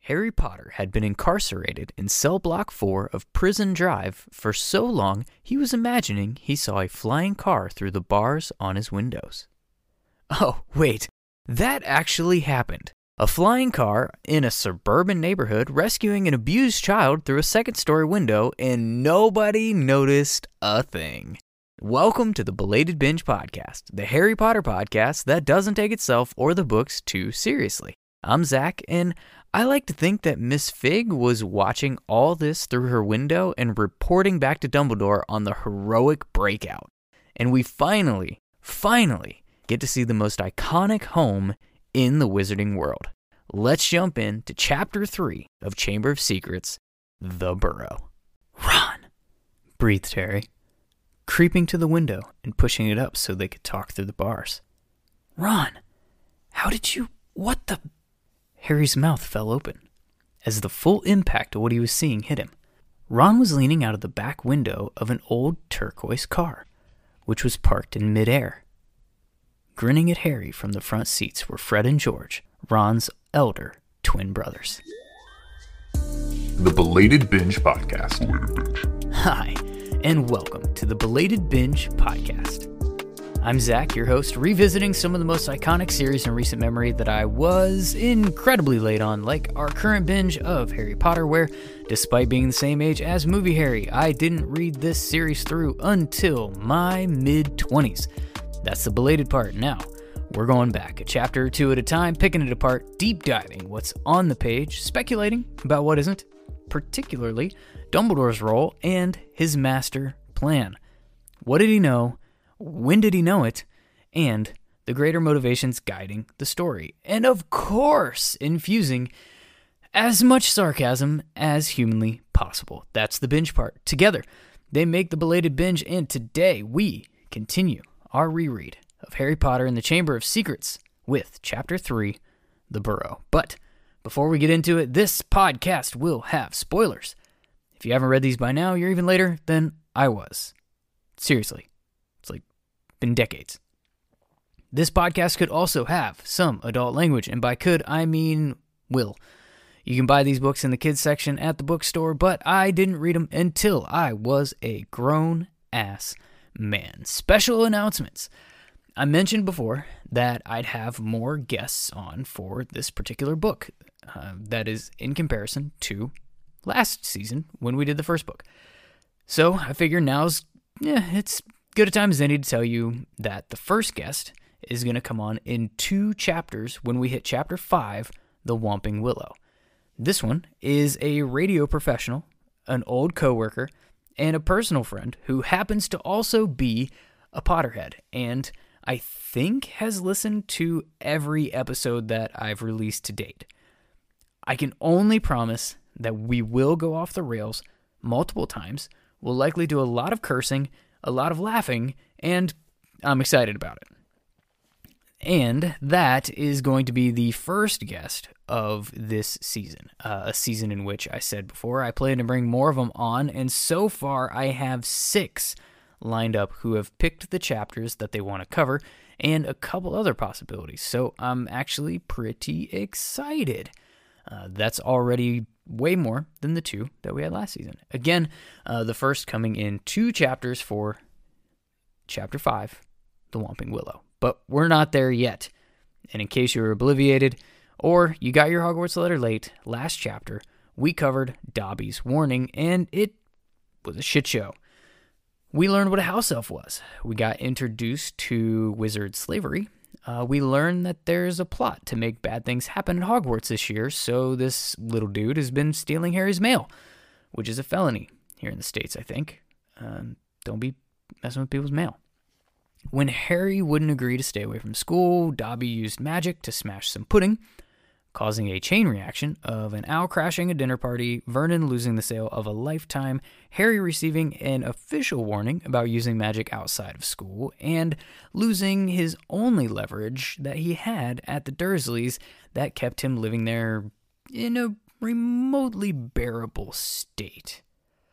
Harry Potter had been incarcerated in cell block 4 of Prison Drive for so long he was imagining he saw a flying car through the bars on his windows. Oh, wait, that actually happened. A flying car in a suburban neighborhood rescuing an abused child through a second-story window, and nobody noticed a thing. Welcome to the Belated Binge Podcast, the Harry Potter podcast that doesn't take itself or the books too seriously. I'm Zach, and I like to think that Miss Fig was watching all this through her window and reporting back to Dumbledore on the heroic breakout. And we finally get to see the most iconic home in the wizarding world. Let's jump into Chapter 3 of Chamber of Secrets, The Burrow. Ron, breathed Harry, creeping to the window and pushing it up so they could talk through the bars. Ron, what the... Harry's mouth fell open as the full impact of what he was seeing hit him. Ron was leaning out of the back window of an old turquoise car, which was parked in midair. Grinning at Harry from the front seats were Fred and George, Ron's elder twin brothers. The Belated Binge Podcast. Hi, and welcome to the Belated Binge Podcast. I'm Zach, your host, revisiting some of the most iconic series in recent memory that I was incredibly late on, like our current binge of Harry Potter, where, despite being the same age as Movie Harry, I didn't read this series through until my mid-20s. That's the belated part. Now, we're going back a chapter or two at a time, picking it apart, deep diving what's on the page, speculating about what isn't, particularly Dumbledore's role and his master plan. What did he know? When did he know it? And the greater motivations guiding the story. And of course, infusing as much sarcasm as humanly possible. That's the binge part. Together, they make the belated binge, and today we continue our reread of Harry Potter and the Chamber of Secrets with Chapter 3, The Burrow. But before we get into it, this podcast will have spoilers. If you haven't read these by now, you're even later than I was. Seriously. Been decades. This podcast could also have some adult language, and by could, I mean will. You can buy these books in the kids section at the bookstore, but I didn't read them until I was a grown-ass man. Special announcements. I mentioned before that I'd have more guests on for this particular book. That is in comparison to last season when we did the first book. So I figure it's good a time as any to tell you that the first guest is going to come on in 2 chapters when we hit Chapter 5, The Whomping Willow. This one is a radio professional, an old coworker, and a personal friend who happens to also be a Potterhead, and I think has listened to every episode that I've released to date. I can only promise that we will go off the rails multiple times. We'll likely do a lot of cursing, a lot of laughing, and I'm excited about it. And that is going to be the first guest of this season, a season in which I said before I plan to bring more of them on, and so far I have 6 lined up who have picked the chapters that they want to cover, and a couple other possibilities, so I'm actually pretty excited. That's already way more than the 2 that we had last season. Again, the first coming in 2 chapters for Chapter 5, The Whomping Willow. But we're not there yet. And in case you were obliviated, or you got your Hogwarts letter late, last chapter, we covered Dobby's warning, and it was a shit show. We learned what a house elf was. We got introduced to wizard slavery. We learned that there's a plot to make bad things happen at Hogwarts this year, so this little dude has been stealing Harry's mail, which is a felony here in the States, I think. Don't be messing with people's mail. When Harry wouldn't agree to stay away from school, Dobby used magic to smash some pudding, causing a chain reaction of an owl crashing a dinner party, Vernon losing the sale of a lifetime, Harry receiving an official warning about using magic outside of school, and losing his only leverage that he had at the Dursleys that kept him living there in a remotely bearable state.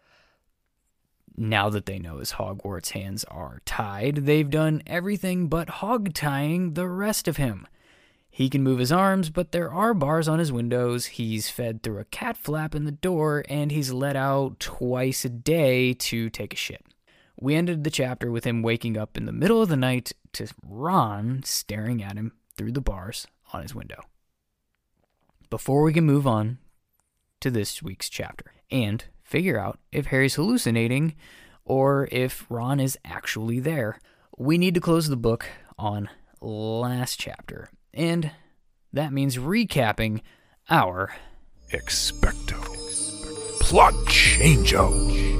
Now that they know his Hogwarts hands are tied, they've done everything but hog-tying the rest of him. He can move his arms, but there are bars on his windows. He's fed through a cat flap in the door, and he's let out twice a day to take a shit. We ended the chapter with him waking up in the middle of the night to Ron staring at him through the bars on his window. Before we can move on to this week's chapter and figure out if Harry's hallucinating or if Ron is actually there, we need to close the book on last chapter. And that means recapping our Expecto Plot Change-O.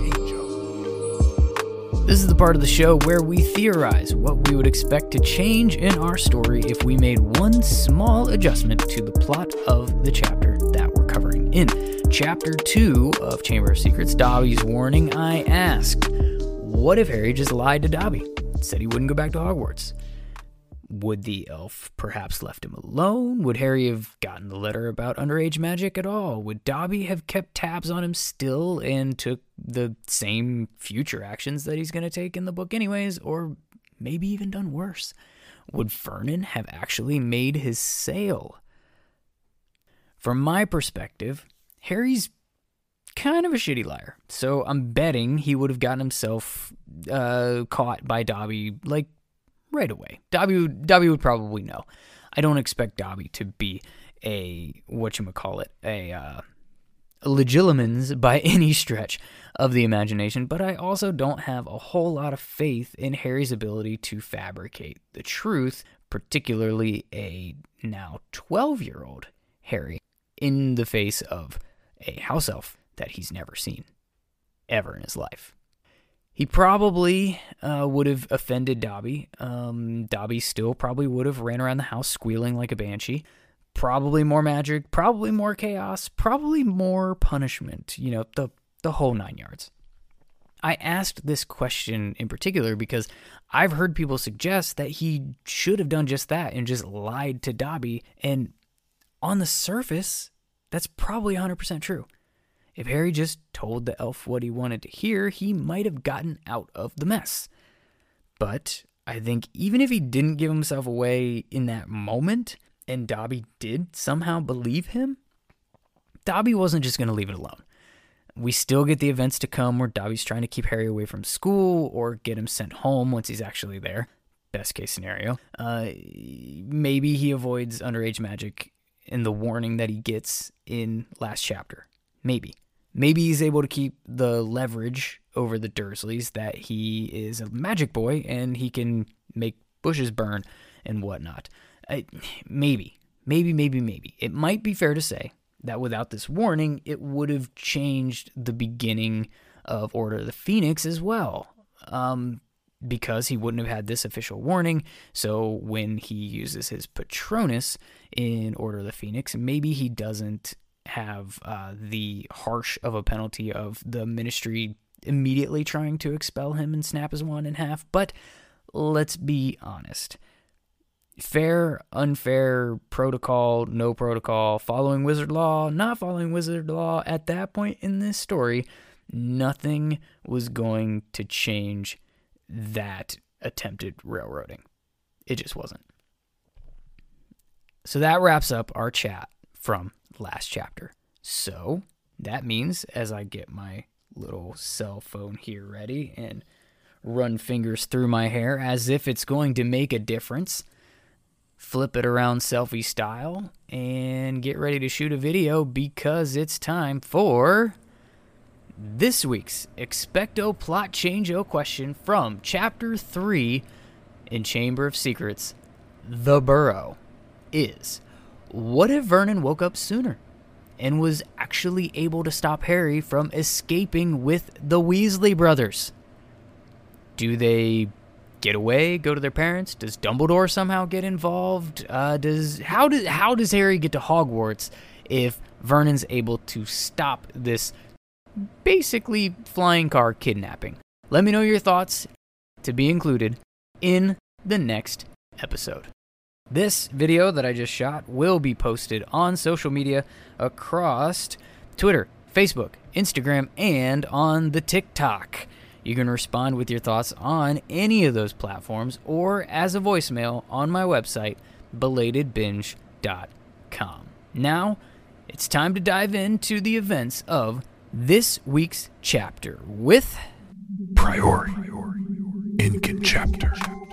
This is the part of the show where we theorize what we would expect to change in our story if we made one small adjustment to the plot of the chapter that we're covering. In Chapter 2 of Chamber of Secrets, Dobby's Warning, I asked, what if Harry just lied to Dobby? Said he wouldn't go back to Hogwarts. Would the elf perhaps left him alone? Would Harry have gotten the letter about underage magic at all? Would Dobby have kept tabs on him still and took the same future actions that he's going to take in the book anyways? Or maybe even done worse? Would Vernon have actually made his sale? From my perspective, Harry's kind of a shitty liar. So I'm betting he would have gotten himself caught by Dobby, like, right away. Dobby would probably know. I don't expect Dobby to be a legilimens by any stretch of the imagination, but I also don't have a whole lot of faith in Harry's ability to fabricate the truth, particularly a now 12-year-old Harry in the face of a house elf that he's never seen ever in his life. He probably would have offended Dobby. Dobby still probably would have ran around the house squealing like a banshee. Probably more magic, probably more chaos, probably more punishment, the whole 9 yards. I asked this question in particular because I've heard people suggest that he should have done just that and just lied to Dobby, and on the surface, that's probably 100% true. If Harry just told the elf what he wanted to hear, he might have gotten out of the mess. But I think even if he didn't give himself away in that moment, and Dobby did somehow believe him, Dobby wasn't just going to leave it alone. We still get the events to come where Dobby's trying to keep Harry away from school or get him sent home once he's actually there. Best case scenario. Maybe he avoids underage magic in the warning that he gets in last chapter. Maybe he's able to keep the leverage over the Dursleys that he is a magic boy and he can make bushes burn and whatnot. Maybe. It might be fair to say that without this warning, it would have changed the beginning of Order of the Phoenix as well. Because he wouldn't have had this official warning. So when he uses his Patronus in Order of the Phoenix, maybe he doesn't have the harsh of a penalty of the Ministry immediately trying to expel him and snap his wand in half. But let's be honest. Fair, unfair, protocol, no protocol, following wizard law, not following wizard law, at that point in this story, nothing was going to change that attempted railroading. It just wasn't. So that wraps up our chat from last chapter. So that means, as I get my little cell phone here ready and run fingers through my hair as if it's going to make a difference, flip it around selfie style, and get ready to shoot a video because it's time for this week's Expecto Plot Change-O question from Chapter 3 in Chamber of Secrets, The Burrow, is: what if Vernon woke up sooner and was actually able to stop Harry from escaping with the Weasley brothers? Do they get away, go to their parents? Does Dumbledore somehow get involved? How does Harry get to Hogwarts if Vernon's able to stop this basically flying car kidnapping? Let me know your thoughts, to be included in the next episode. This video that I just shot will be posted on social media across Twitter, Facebook, Instagram, and on the TikTok. You can respond with your thoughts on any of those platforms or as a voicemail on my website, belatedbinge.com. Now, it's time to dive into the events of this week's chapter with Priority. Incan chapter.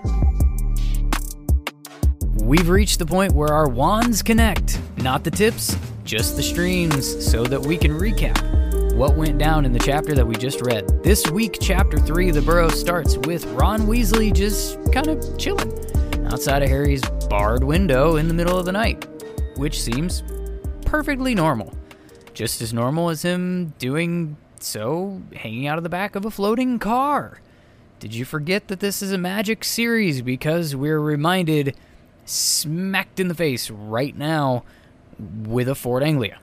We've reached the point where our wands connect, not the tips, just the streams, so that we can recap what went down in the chapter that we just read. This week, Chapter 3 of The Burrow starts with Ron Weasley just kind of chilling outside of Harry's barred window in the middle of the night, which seems perfectly normal. Just as normal as him doing so hanging out of the back of a floating car. Did you forget that this is a magic series? Because we're reminded, smacked in the face right now, with a Ford Anglia.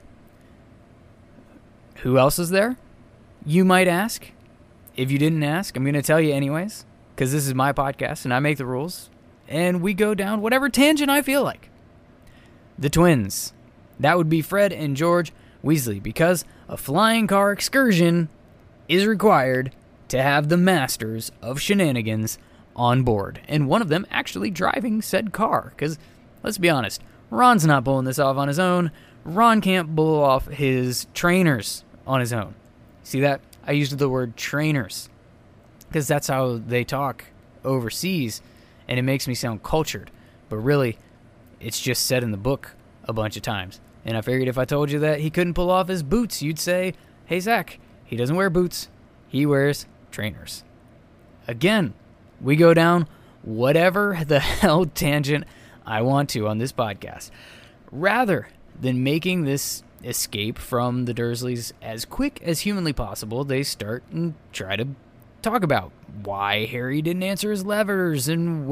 Who else is there? You might ask. If you didn't ask, I'm going to tell you anyways, because this is my podcast and I make the rules, and we go down whatever tangent I feel like. The twins. That would be Fred and George Weasley, because a flying car excursion is required to have the masters of shenanigans on board, and one of them actually driving said car, because let's be honest, Ron's not pulling this off on his own. Ron can't pull off his trainers on his own. See that? I used the word trainers because that's how they talk overseas, and it makes me sound cultured, but really it's just said in the book a bunch of times. And I figured if I told you that he couldn't pull off his boots, you'd say, hey Zach, he doesn't wear boots, he wears trainers. Again, we go down whatever the hell tangent I want to on this podcast. Rather than making this escape from the Dursleys as quick as humanly possible, they start and try to talk about why Harry didn't answer his letters and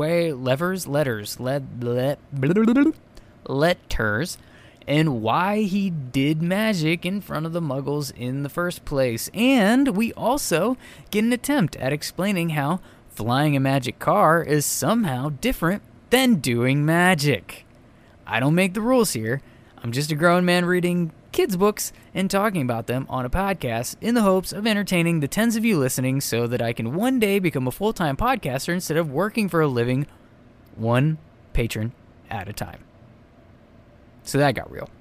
and why he did magic in front of the Muggles in the first place. And we also get an attempt at explaining how flying a magic car is somehow different than doing magic. I don't make the rules here. I'm just a grown man reading kids' books and talking about them on a podcast in the hopes of entertaining the tens of you listening so that I can one day become a full-time podcaster instead of working for a living, one patron at a time. So that got real.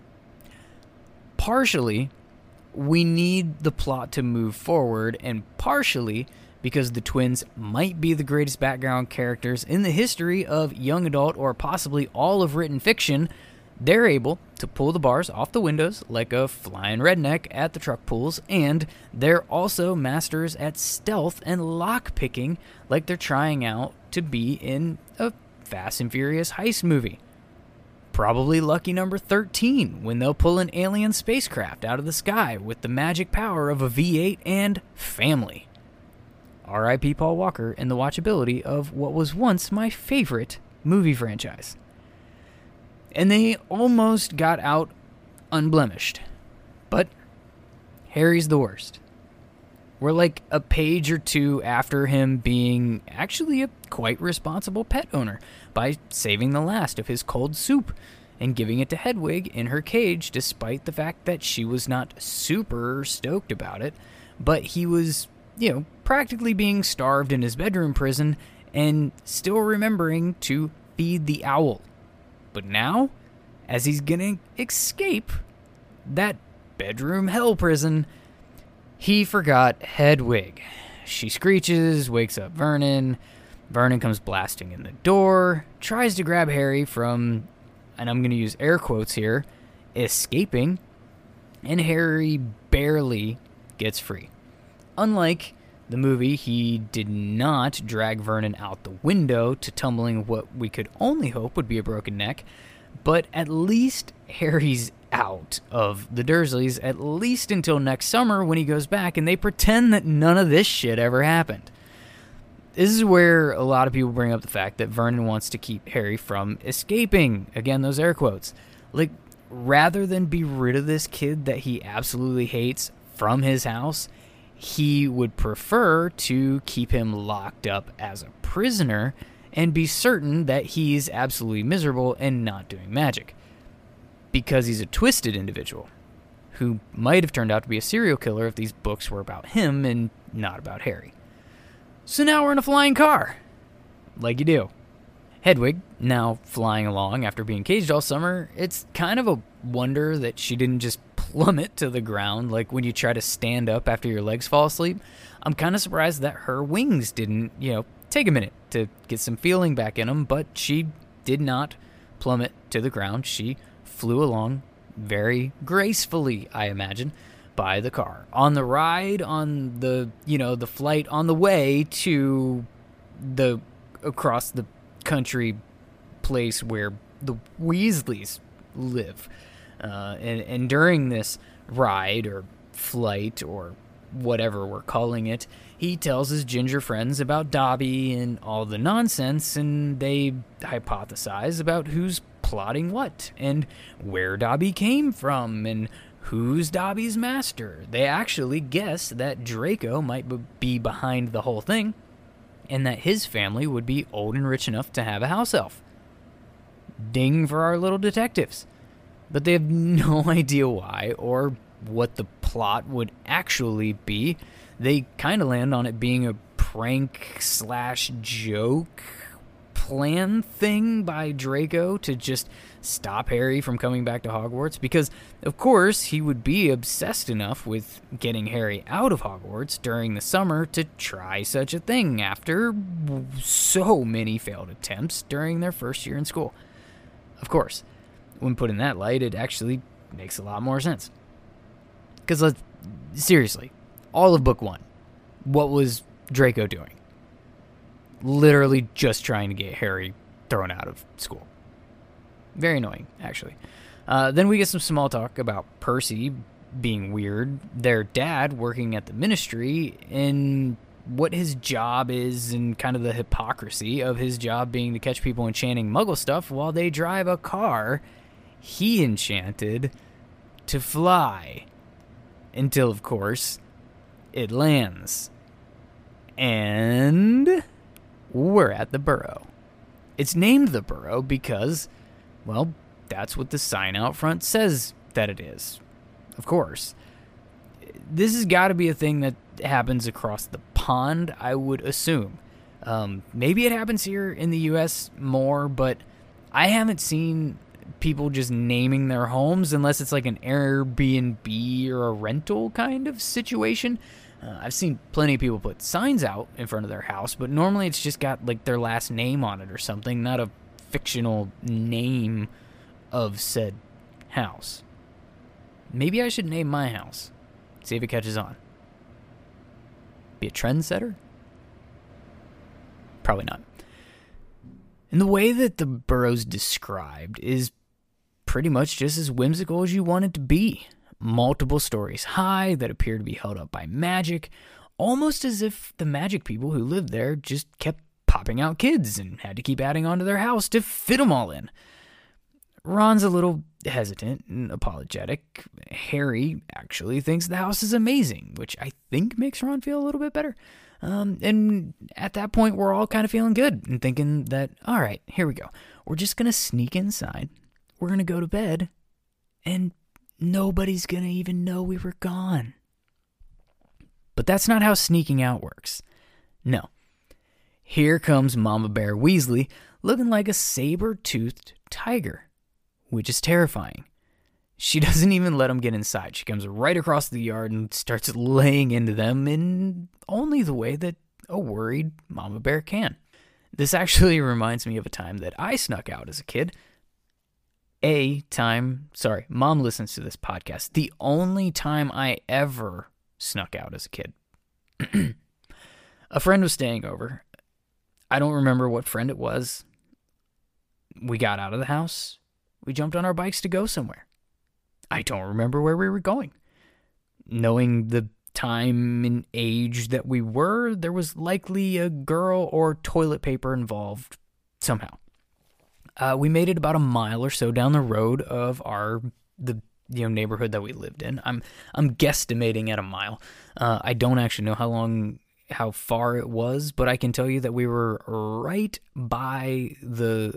Partially, we need the plot to move forward, and partially because the twins might be the greatest background characters in the history of young adult or possibly all of written fiction, they're able to pull the bars off the windows like a flying redneck at the truck pulls, and they're also masters at stealth and lockpicking like they're trying out to be in a Fast and Furious heist movie. Probably lucky number 13 when they'll pull an alien spacecraft out of the sky with the magic power of a V8 and family. R.I.P. Paul Walker and the watchability of what was once my favorite movie franchise. And they almost got out unblemished. But Harry's the worst. We're like a page or two after him being actually a quite responsible pet owner by saving the last of his cold soup and giving it to Hedwig in her cage, despite the fact that she was not super stoked about it. But he was, practically being starved in his bedroom prison and still remembering to feed the owl. But now, as he's gonna escape that bedroom hell prison, he forgot Hedwig. She screeches, wakes up Vernon. Vernon comes blasting in the door, tries to grab Harry from, and I'm going to use air quotes here, escaping, and Harry barely gets free. Unlike the movie, he did not drag Vernon out the window to tumbling what we could only hope would be a broken neck, but at least Harry's out of the Dursleys, at least until next summer when he goes back and they pretend that none of this shit ever happened. This is where a lot of people bring up the fact that Vernon wants to keep Harry from escaping. Again, those air quotes. Like, rather than be rid of this kid that he absolutely hates from his house, he would prefer to keep him locked up as a prisoner and be certain that he's absolutely miserable and not doing magic. Because he's a twisted individual who might have turned out to be a serial killer if these books were about him and not about Harry. So now we're in a flying car. Like you do. Hedwig, now flying along after being caged all summer, it's kind of a wonder that she didn't just plummet to the ground like when you try to stand up after your legs fall asleep. I'm kind of surprised that her wings didn't, take a minute to get some feeling back in them, but she did not plummet to the ground. She flew along very gracefully, I imagine, by the car. On the ride, on the, the flight, on the way to across the country place where the Weasleys live. And during this ride or flight or whatever we're calling it, he tells his ginger friends about Dobby and all the nonsense, and they hypothesize about who's plotting what and where Dobby came from and who's Dobby's master. They actually guess that Draco might be behind the whole thing and that his family would be old and rich enough to have a house elf. Ding for our little detectives. But they have no idea why or what the plot would actually be. They kind of land on it being a prank/joke plan thing by Draco to just stop Harry from coming back to Hogwarts, because of course he would be obsessed enough with getting Harry out of Hogwarts during the summer to try such a thing after so many failed attempts during their first year in school. Of course, when put in that light, it actually makes a lot more sense. Because seriously, all of book 1, what was Draco doing? Literally just trying to get Harry thrown out of school. Very annoying, actually. Then we get some small talk about Percy being weird, their dad working at the ministry, and what his job is, and kind of the hypocrisy of his job being to catch people enchanting Muggle stuff while they drive a car he enchanted to fly. Until, of course, it lands. And we're at the Burrow. It's named the Burrow because, well, that's what the sign out front says that it is. Of course. This has got to be a thing that happens across the pond, I would assume. Maybe it happens here in the U.S. more, but I haven't seen people just naming their homes unless it's like an Airbnb or a rental kind of situation. I've seen plenty of people put signs out in front of their house, but normally it's just got like their last name on it or something, not a fictional name of said house. Maybe I should name my house. See if it catches on. Be a trendsetter? Probably not. And the way that the Burrow's described is pretty much just as whimsical as you want it to be. Multiple stories high that appear to be held up by magic, almost as if the magic people who lived there just kept popping out kids and had to keep adding onto their house to fit them all in. Ron's a little hesitant and apologetic. Harry actually thinks the house is amazing, which I think makes Ron feel a little bit better. And at that point, we're all kind of feeling good and thinking that, all right, here we go. We're just going to sneak inside. We're going to go to bed, and nobody's going to even know we were gone. But that's not how sneaking out works. No. Here comes Mama Bear Weasley looking like a saber-toothed tiger, which is terrifying. She doesn't even let them get inside. She comes right across the yard and starts laying into them in only the way that a worried Mama Bear can. This actually reminds me of a time that I snuck out as a kid. Mom listens to this podcast. The only time I ever snuck out as a kid. A friend was staying over. I don't remember what friend it was. We got out of the house. We jumped on our bikes to go somewhere. I don't remember where we were going. Knowing the time and age that we were, there was likely a girl or toilet paper involved somehow. We made it about a mile or so down the road of the neighborhood that we lived in. I'm guesstimating at a mile. I don't actually know how far it was, but I can tell you that we were right by the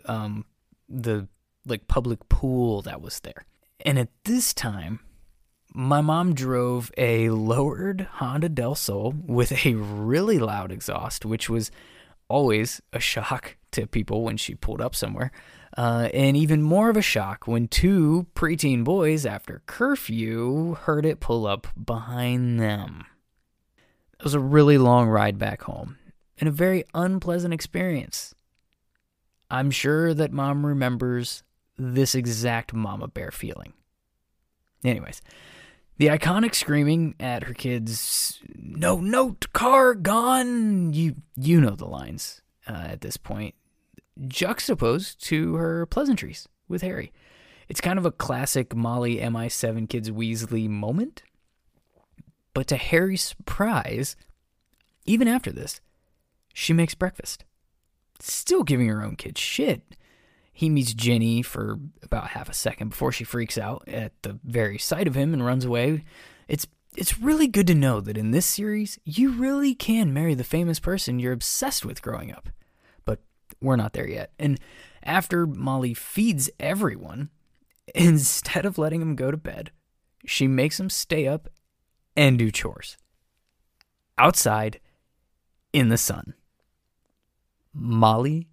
public pool that was there. And at this time, my mom drove a lowered Honda Del Sol with a really loud exhaust, which was always a shock to people when she pulled up somewhere, and even more of a shock when 2 preteen boys after curfew heard it pull up behind them. It was a really long ride back home and a very unpleasant experience. I'm sure that Mom remembers this exact mama bear feeling. Anyways, the iconic screaming at her kids, "No, car gone!" You know the lines at this point, juxtaposed to her pleasantries with Harry. It's kind of a classic Molly MI7 Kids Weasley moment. But to Harry's surprise, even after this, she makes breakfast. Still giving her own kids shit. He meets Ginny for about half a second before she freaks out at the very sight of him and runs away. It's really good to know that in this series, you really can marry the famous person you're obsessed with growing up. But we're not there yet. And after Molly feeds everyone, instead of letting them go to bed, she makes them stay up and do chores. Outside, in the sun. Molly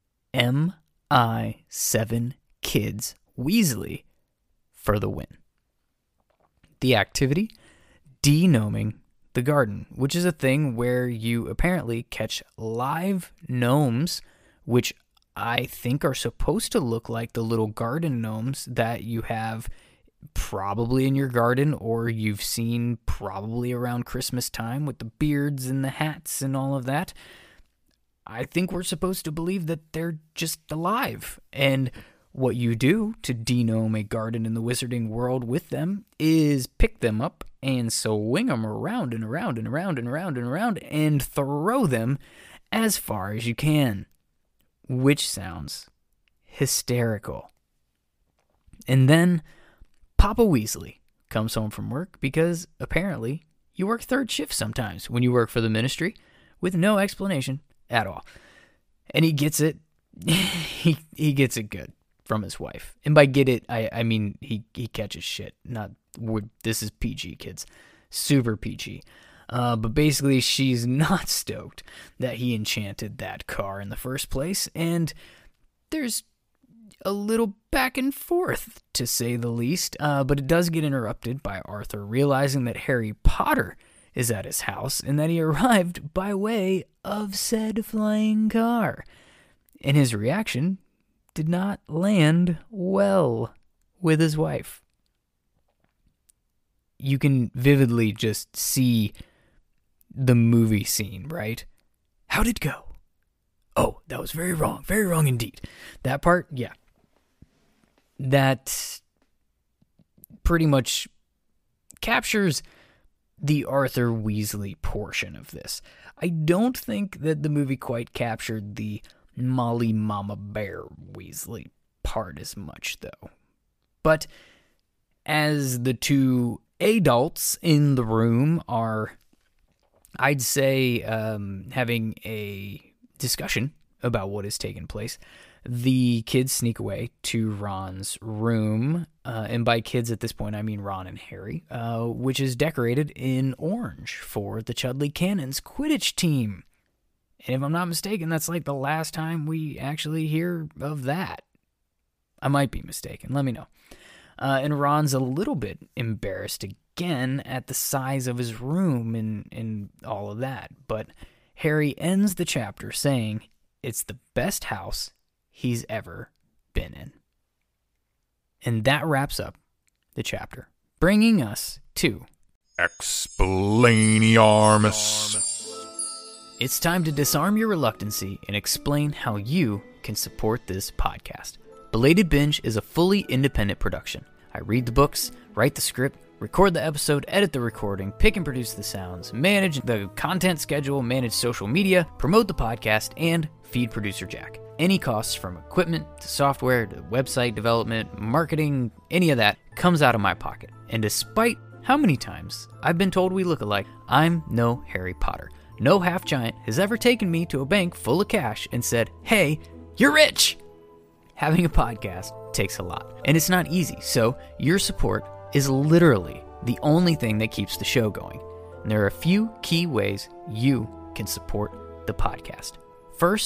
MI7 Kids Weasley for the win. The activity, de-gnoming the garden, which is a thing where you apparently catch live gnomes, which I think are supposed to look like the little garden gnomes that you have probably in your garden or you've seen probably around Christmas time with the beards and the hats and all of that. I think we're supposed to believe that they're just alive. And what you do to de-gnome a garden in the wizarding world with them is pick them up and swing them around and around and around and around and around and throw them as far as you can. Which sounds hysterical. And then Papa Weasley comes home from work because apparently you work third shift sometimes when you work for the ministry with no explanation at all. And he gets it. he gets it good from his wife. And by get it, I mean he catches shit. This is PG, kids. Super PG. But basically she's not stoked that he enchanted that car in the first place. And there's a little back and forth, to say the least. But it does get interrupted by Arthur realizing that Harry Potter is at his house and that he arrived by way of said flying car. And his reaction did not land well with his wife. You can vividly just see the movie scene, right? How'd it go? Oh, that was very wrong indeed. That part, yeah. That pretty much captures the Arthur Weasley portion of this. I don't think that the movie quite captured the Molly Mama Bear Weasley part as much, though. But as the 2 adults in the room are, I'd say, having a discussion about what has taken place, the kids sneak away to Ron's room, and by kids at this point I mean Ron and Harry, which is decorated in orange for the Chudley Cannons Quidditch team. And if I'm not mistaken, that's like the last time we actually hear of that. I might be mistaken, let me know. And Ron's a little bit embarrassed again at the size of his room and all of that, but Harry ends the chapter saying it's the best house he's ever been in. And that wraps up the chapter, bringing us to Explainiarmus. It's time to disarm your reluctancy and explain how you can support this podcast. Belated Binge is a fully independent production. I read the books, write the script, record the episode, edit the recording, pick and produce the sounds, manage the content schedule, manage social media, promote the podcast, and feed producer Jack. Any costs from equipment to software to website development, marketing, any of that comes out of my pocket. And despite how many times I've been told we look alike, I'm no Harry Potter. No half-giant has ever taken me to a bank full of cash and said, "Hey, you're rich!" Having a podcast takes a lot, and it's not easy, so your support is literally the only thing that keeps the show going. And there are a few key ways you can support the podcast. First,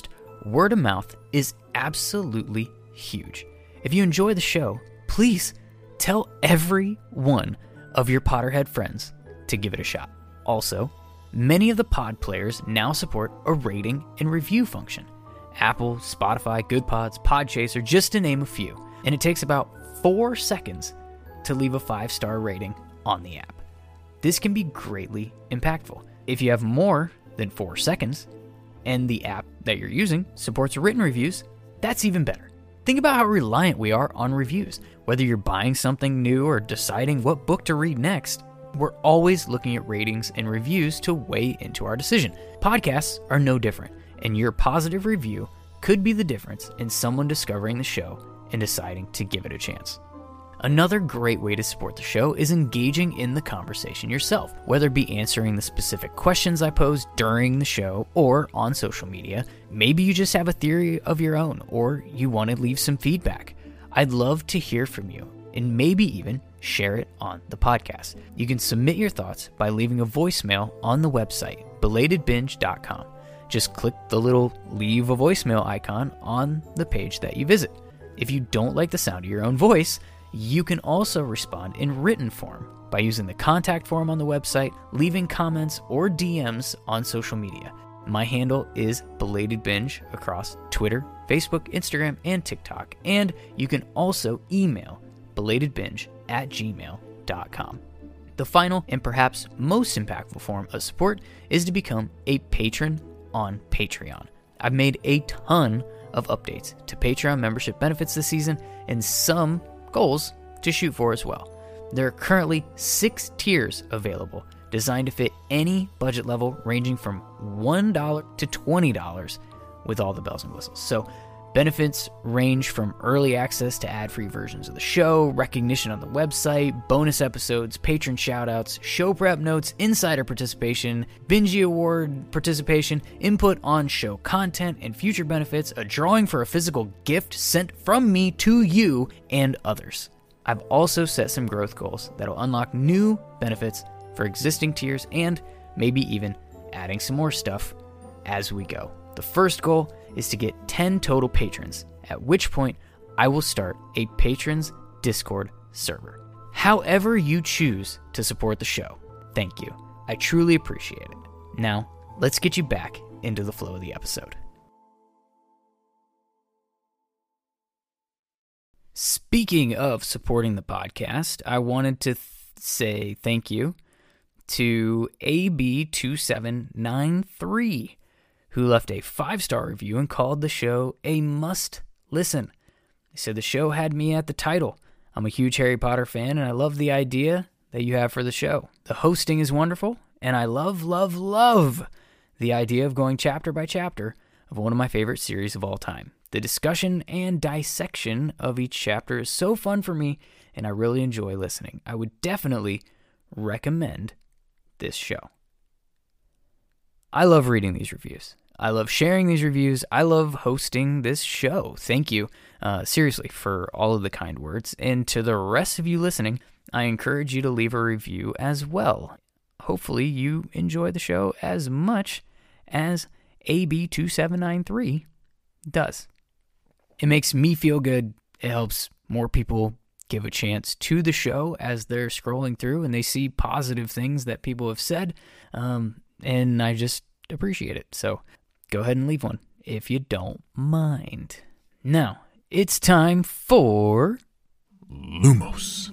word of mouth is absolutely huge. If you enjoy the show, please tell every one of your Potterhead friends to give it a shot. Also, many of the pod players now support a rating and review function. Apple, Spotify, GoodPods, Podchaser, just to name a few. And it takes about 4 seconds to leave a 5-star rating on the app. This can be greatly impactful. If you have more than 4 seconds and the app that you're using supports written reviews, that's even better. Think about how reliant we are on reviews. Whether you're buying something new or deciding what book to read next, we're always looking at ratings and reviews to weigh into our decision. Podcasts are no different, and your positive review could be the difference in someone discovering the show and deciding to give it a chance. Another great way to support the show is engaging in the conversation yourself, whether it be answering the specific questions I pose during the show or on social media. Maybe you just have a theory of your own, or you want to leave some feedback. I'd love to hear from you, and maybe even share it on the podcast. You can submit your thoughts by leaving a voicemail on the website, belatedbinge.com. Just click the little leave a voicemail icon on the page that you visit. If you don't like the sound of your own voice, you can also respond in written form by using the contact form on the website, leaving comments or DMs on social media. My handle is Belated Binge across Twitter, Facebook, Instagram, and TikTok. And you can also email belatedbinge@gmail.com. The final and perhaps most impactful form of support is to become a patron on Patreon. I've made a ton of updates to Patreon membership benefits this season and some goals to shoot for as well. There are currently 6 tiers available, designed to fit any budget level ranging from $1 to $20 with all the bells and whistles. So benefits range from early access to ad-free versions of the show, recognition on the website, bonus episodes, patron shoutouts, show prep notes, insider participation, Binge Award participation, input on show content and future benefits, a drawing for a physical gift sent from me to you, and others. I've also set some growth goals that'll unlock new benefits for existing tiers and maybe even adding some more stuff as we go. The first goal is to get 10 total patrons, at which point I will start a patrons Discord server. However you choose to support the show, thank you. I truly appreciate it. Now, let's get you back into the flow of the episode. Speaking of supporting the podcast, I wanted to say thank you to AB2793, who left a 5-star review and called the show a must listen. They said the show had me at the title. I'm a huge Harry Potter fan, and I love the idea that you have for the show. The hosting is wonderful, and I love the idea of going chapter by chapter of one of my favorite series of all time. The discussion and dissection of each chapter is so fun for me, and I really enjoy listening. I would definitely recommend this show. I love reading these reviews. I love sharing these reviews. I love hosting this show. Thank you, seriously, for all of the kind words. And to the rest of you listening, I encourage you to leave a review as well. Hopefully you enjoy the show as much as AB2793 does. It makes me feel good. It helps more people give a chance to the show as they're scrolling through and they see positive things that people have said. And I just appreciate it. So go ahead and leave one if you don't mind. Now, it's time for Lumos.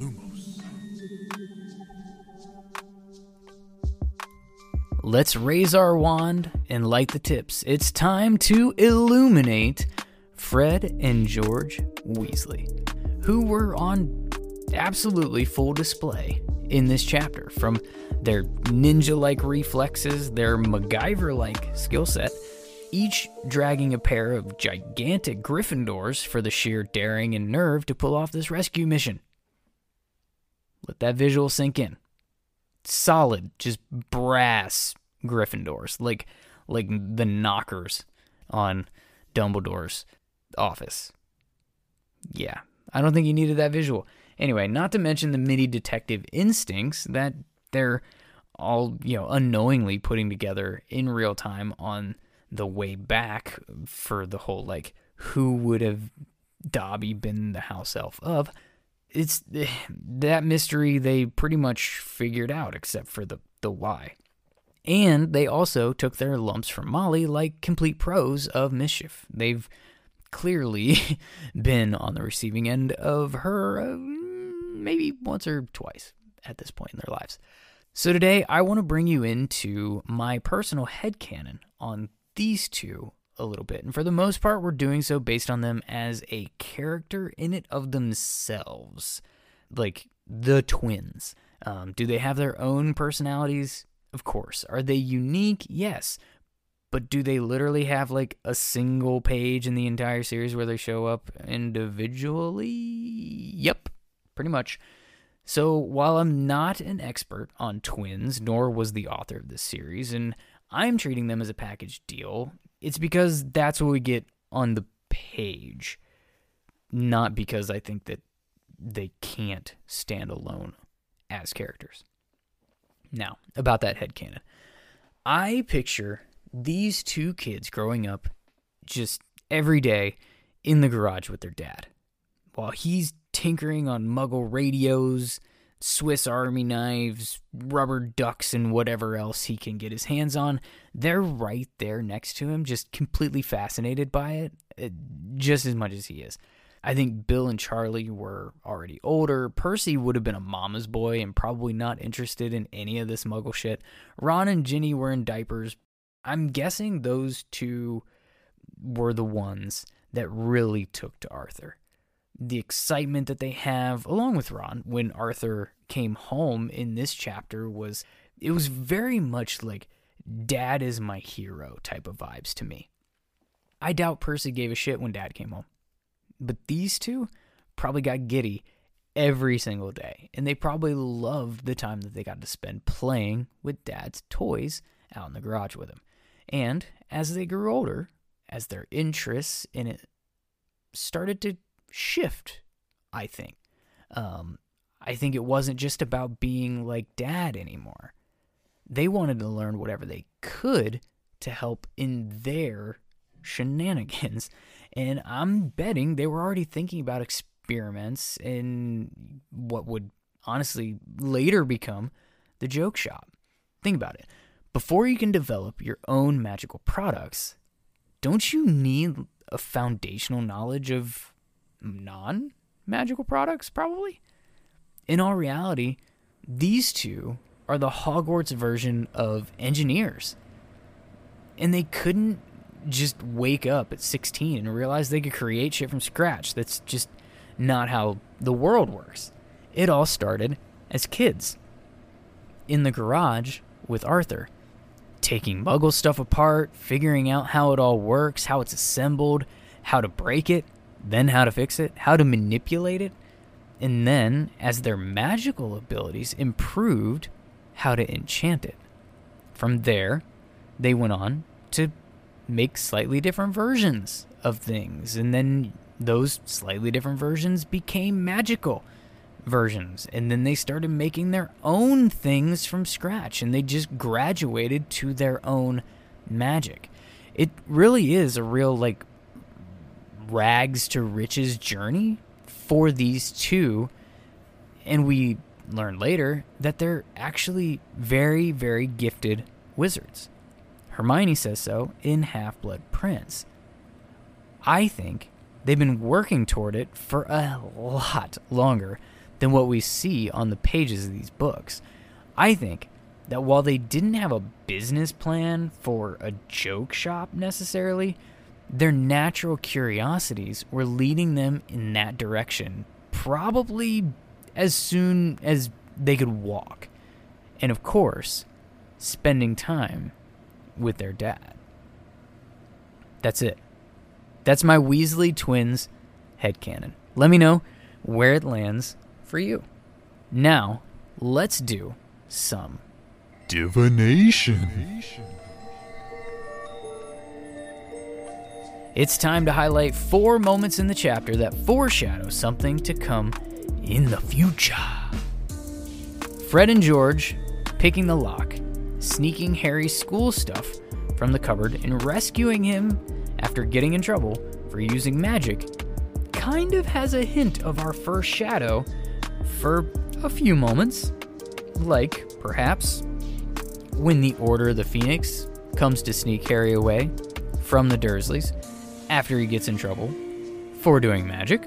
Let's raise our wand and light the tips. It's time to illuminate Fred and George Weasley, who were on absolutely full display in this chapter. From their ninja-like reflexes, their MacGyver-like skill set, each dragging a pair of gigantic Gryffindors for the sheer daring and nerve to pull off this rescue mission. Let that visual sink in. Solid, just brass Gryffindors, like the knockers on Dumbledore's office. Yeah, I don't think you needed that visual. Anyway, not to mention the mini detective instincts that they're all, unknowingly putting together in real time on the way back for the whole, like, who would have Dobby been the house elf of. It's that mystery they pretty much figured out, except for the why. And they also took their lumps from Molly like complete pros of mischief. They've clearly been on the receiving end of her maybe once or twice at this point in their lives. So today I want to bring you into my personal headcanon on these two a little bit. And for the most part, we're doing so based on them as a character in it of themselves. Like the twins. Do they have their own personalities? Of course. Are they unique? Yes. But do they literally have like a single page in the entire series where they show up individually? Yep, pretty much. So while I'm not an expert on twins, nor was the author of this series, and I'm treating them as a package deal, it's because that's what we get on the page, not because I think that they can't stand alone as characters. Now, about that headcanon. I picture these two kids growing up just every day in the garage with their dad. While he's tinkering on Muggle radios, Swiss Army knives, rubber ducks, and whatever else he can get his hands on, they're right there next to him, just completely fascinated by it, just as much as he is. I think Bill and Charlie were already older. Percy would have been a mama's boy and probably not interested in any of this Muggle shit. Ron and Ginny were in diapers. I'm guessing those two were the ones that really took to Arthur. The excitement that they have, along with Ron, when Arthur came home in this chapter was very much like dad is my hero type of vibes to me. I doubt Percy gave a shit when dad came home. But these two probably got giddy every single day. And they probably loved the time that they got to spend playing with dad's toys out in the garage with him. And as they grew older, as their interests in it started to shift, I think. I think it wasn't just about being like dad anymore. They wanted to learn whatever they could to help in their shenanigans. And I'm betting they were already thinking about experiments in what would honestly later become the joke shop. Think about it. Before you can develop your own magical products, don't you need a foundational knowledge of non-magical products, probably? In all reality, these two are the Hogwarts version of engineers. And they couldn't just wake up at 16 and realize they could create shit from scratch. That's just not how the world works. It all started as kids in the garage with Arthur, taking Muggle stuff apart, figuring out how it all works, how it's assembled, how to break it, then how to fix it, how to manipulate it, and then, as their magical abilities improved, how to enchant it. From there, they went on to make slightly different versions of things, and then those slightly different versions became magical versions, and then they started making their own things from scratch, and they just graduated to their own magic. It really is a real, like, rags to riches journey for these two, and we learn later that they're actually very, very gifted wizards. Hermione says so in Half-Blood Prince. I think they've been working toward it for a lot longer than what we see on the pages of these books. I think that while they didn't have a business plan for a joke shop necessarily, their natural curiosities were leading them in that direction, probably as soon as they could walk. And of course, spending time with their dad. That's it. That's my Weasley twins headcanon. Let me know where it lands for you. Now, let's do some divination. It's time to highlight 4 moments in the chapter that foreshadow something to come in the future. Fred and George picking the lock, sneaking Harry's school stuff from the cupboard and rescuing him after getting in trouble for using magic kind of has a hint of our first shadow for a few moments, like perhaps when the Order of the Phoenix comes to sneak Harry away from the Dursleys after he gets in trouble for doing magic.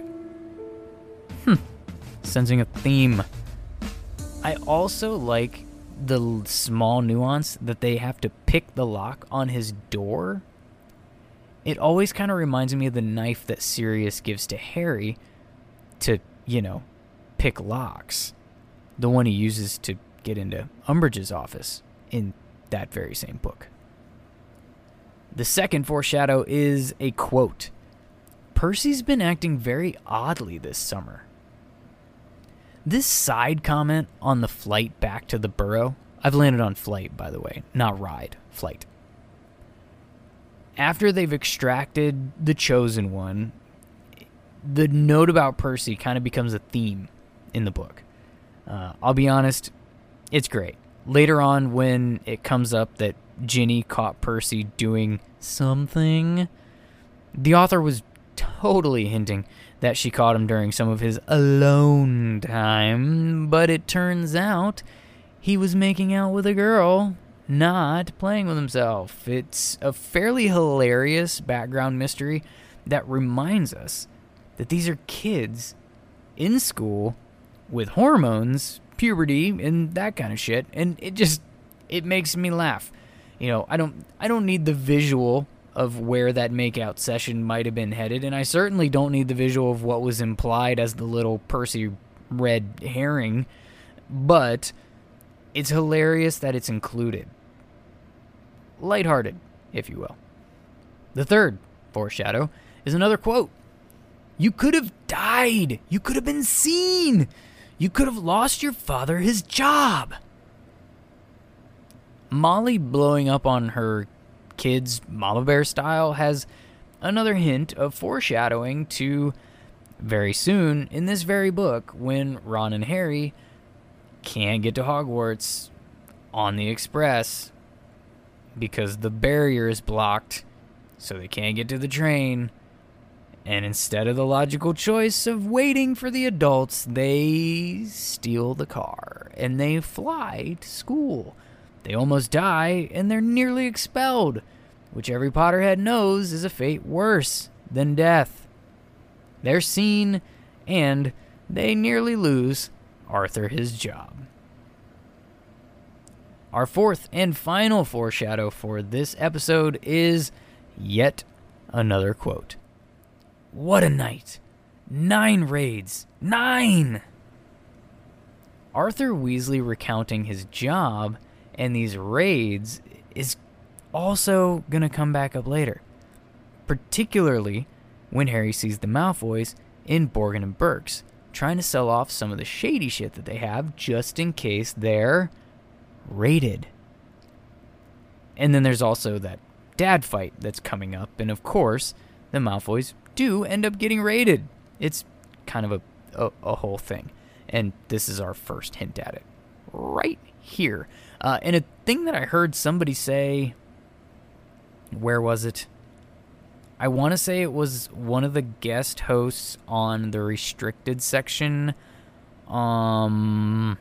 Sensing a theme. I also like the small nuance that they have to pick the lock on his door. It always kind of reminds me of the knife that Sirius gives to Harry to, pick locks. The one he uses to get into Umbridge's office in that very same book. The second foreshadow is a quote. Percy's been acting very oddly this summer. This side comment on the flight back to the Burrow, I've landed on flight, by the way, not ride, flight. After they've extracted the Chosen One, the note about Percy kind of becomes a theme in the book. I'll be honest, it's great. Later on, when it comes up that Ginny caught Percy doing something, the author was totally hinting that she caught him during some of his alone time, but it turns out he was making out with a girl, not playing with himself. It's a fairly hilarious background mystery that reminds us that these are kids in school with hormones, puberty, and that kind of shit, and it makes me laugh. I don't need the visual of where that makeout session might have been headed, and I certainly don't need the visual of what was implied as the little Percy red herring, but it's hilarious that it's included. Lighthearted, if you will. The third foreshadow is another quote. You could have died. You could have been seen. You could have lost your father his job. Molly blowing up on her kids Mama Bear style has another hint of foreshadowing to very soon in this very book when Ron and Harry can't get to Hogwarts on the express because the barrier is blocked, so they can't get to the train. And instead of the logical choice of waiting for the adults, they steal the car and they fly to school. They almost die, and they're nearly expelled, which every Potterhead knows is a fate worse than death. They're seen, and they nearly lose Arthur his job. Our fourth and final foreshadow for this episode is yet another quote. What a night! 9 raids! 9! Arthur Weasley recounting his job and these raids is also going to come back up later, particularly when Harry sees the Malfoys in Borgin and Burkes, trying to sell off some of the shady shit that they have just in case they're raided. And then there's also that dad fight that's coming up, and of course, the Malfoys do end up getting raided. It's kind of a whole thing, and this is our first hint at it right here. And a thing that I heard somebody say, where was it? I want to say it was one of the guest hosts on the restricted section. I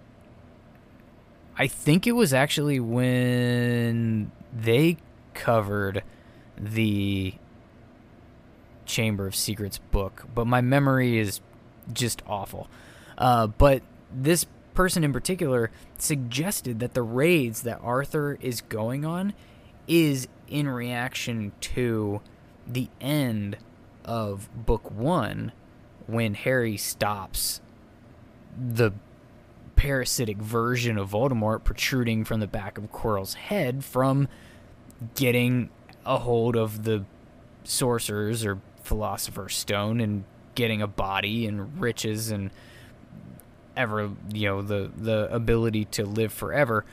think it was actually when they covered the Chamber of Secrets book, but my memory is just awful. But this person in particular suggested that the raids that Arthur is going on is in reaction to the end of book 1 when Harry stops the parasitic version of Voldemort protruding from the back of Quirrell's head from getting a hold of the Sorcerer's or Philosopher's Stone and getting a body and riches and the ability to live forever.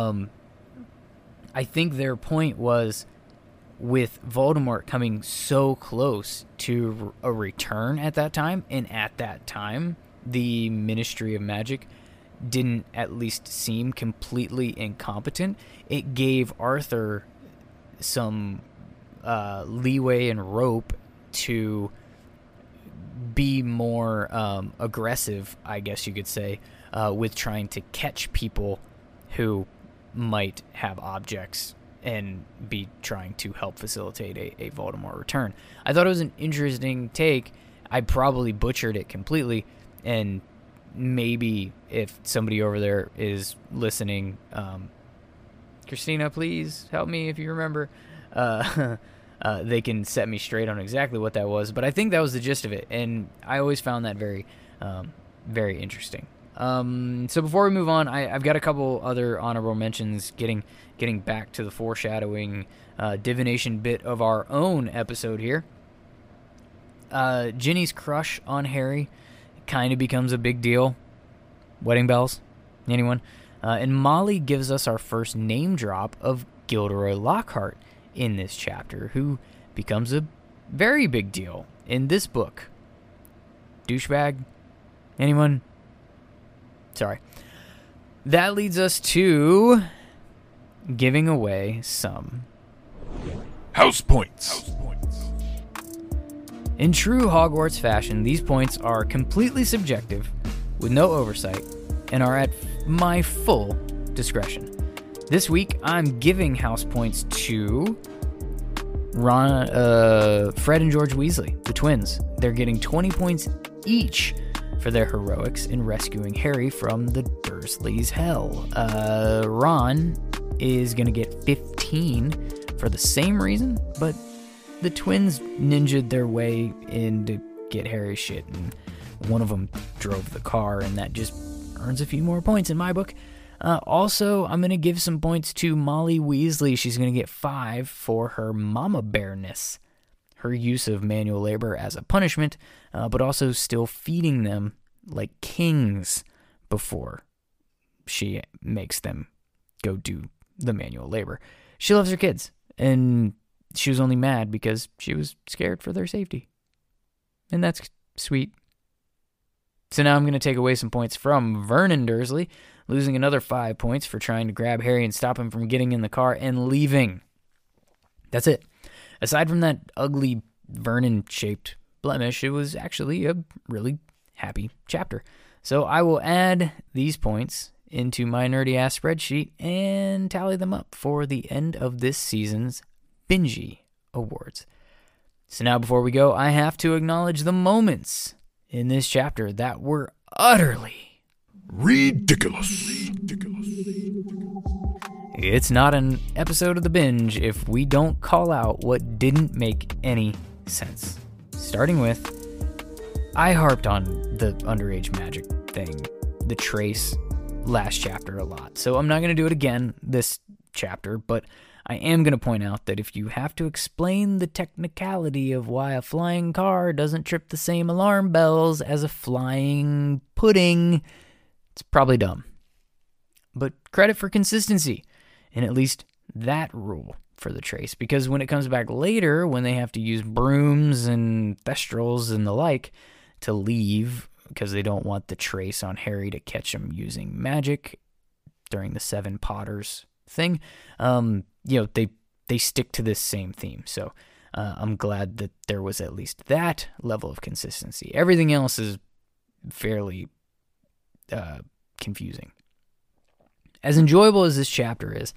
I think their point was, with Voldemort coming so close to a return at that time, and at that time the Ministry of Magic didn't at least seem completely incompetent, it gave Arthur some leeway and rope to be more aggressive, I guess you could say, with trying to catch people who might have objects and be trying to help facilitate a Voldemort return. I thought it was an interesting take. I probably butchered it completely, and maybe if somebody over there is listening, Christina, please help me if you remember. They can set me straight on exactly what that was, but I think that was the gist of it, and I always found that very, very interesting. So before we move on, I've got a couple other honorable mentions getting back to the foreshadowing divination bit of our own episode here. Ginny's crush on Harry kind of becomes a big deal. Wedding bells? Anyone? And Molly gives us our first name drop of Gilderoy Lockhart in this chapter, who becomes a very big deal in this book. Douchebag? Anyone? Sorry. That leads us to giving away some house points. In true Hogwarts fashion, these points are completely subjective, with no oversight, and are at my full discretion. This week, I'm giving house points to Fred and George Weasley, the twins. They're getting 20 points each for their heroics in rescuing Harry from the Dursleys' hell. Ron is going to get 15 for the same reason, but the twins ninja'd their way in to get Harry's shit, and one of them drove the car, and that just earns a few more points in my book. Also, I'm going to give some points to Molly Weasley. She's going to get 5 for her mama bearness, her use of manual labor as a punishment, but also still feeding them like kings before she makes them go do the manual labor. She loves her kids, and she was only mad because she was scared for their safety. And that's sweet. So now I'm going to take away some points from Vernon Dursley, losing another 5 points for trying to grab Harry and stop him from getting in the car and leaving. That's it. Aside from that ugly Vernon-shaped blemish, it was actually a really happy chapter. So I will add these points into my nerdy-ass spreadsheet and tally them up for the end of this season's Bingy Awards. So now before we go, I have to acknowledge the moments in this chapter that were utterly ridiculous. It's not an episode of The Binge if we don't call out what didn't make any sense. Starting with, I harped on the underage magic thing, the trace, last chapter a lot. So I'm not going to do it again this chapter, but I am going to point out that if you have to explain the technicality of why a flying car doesn't trip the same alarm bells as a flying pudding, it's probably dumb. But credit for consistency in at least that rule for the trace, because when it comes back later, when they have to use brooms and thestrals and the like to leave because they don't want the trace on Harry to catch them using magic during the Seven Potters thing, they stick to this same theme. So I'm glad that there was at least that level of consistency. Everything else is fairly confusing. As enjoyable as this chapter is,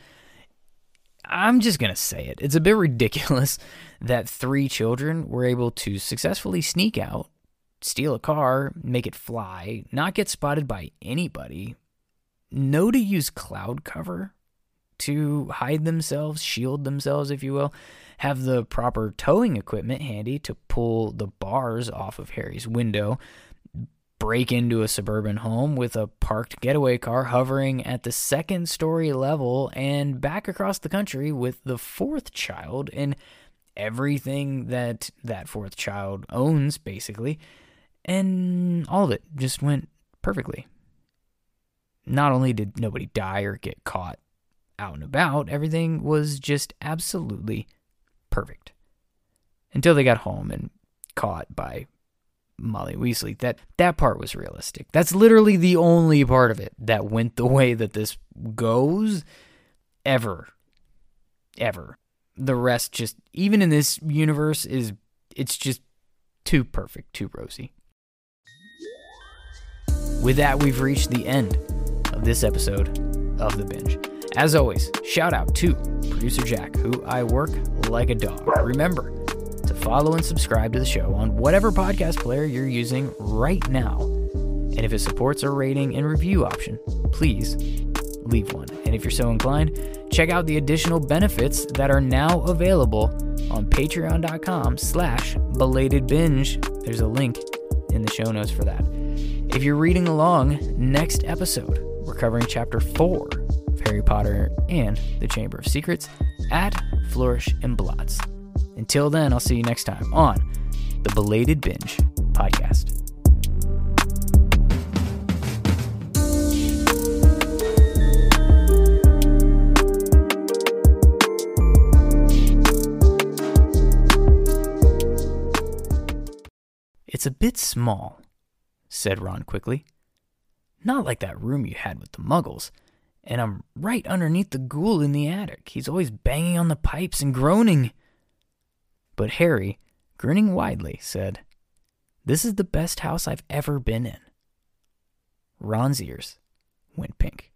I'm just going to say it. It's a bit ridiculous that 3 children were able to successfully sneak out, steal a car, make it fly, not get spotted by anybody, know to use cloud cover to hide themselves, shield themselves, if you will, have the proper towing equipment handy to pull the bars off of Harry's window, break into a suburban home with a parked getaway car hovering at the 2nd story level, and back across the country with the 4th child and everything that 4th child owns, basically. And all of it just went perfectly. Not only did nobody die or get caught out and about, everything was just absolutely perfect. Until they got home and caught by Molly Weasley. That part was realistic. That's literally the only part of it that went the way that this goes ever. the rest just, even in this universe, it's just too perfect, too rosy. With that, we've reached the end of this episode of The Binge. As always, shout out to producer Jack, who I work like a dog. Remember to follow and subscribe to the show on whatever podcast player you're using right now. And if it supports a rating and review option, please leave one. And if you're so inclined, check out the additional benefits that are now available on patreon.com/belatedbinge. There's a link in the show notes for that. If you're reading along, next episode, we're covering Chapter 4 of Harry Potter and the Chamber of Secrets at Flourish and Blots. Until then, I'll see you next time on the Belated Binge podcast. It's a bit small, said Ron quickly. Not like that room you had with the Muggles. And I'm right underneath the ghoul in the attic. He's always banging on the pipes and groaning. But Harry, grinning widely, said, "This is the best house I've ever been in." Ron's ears went pink.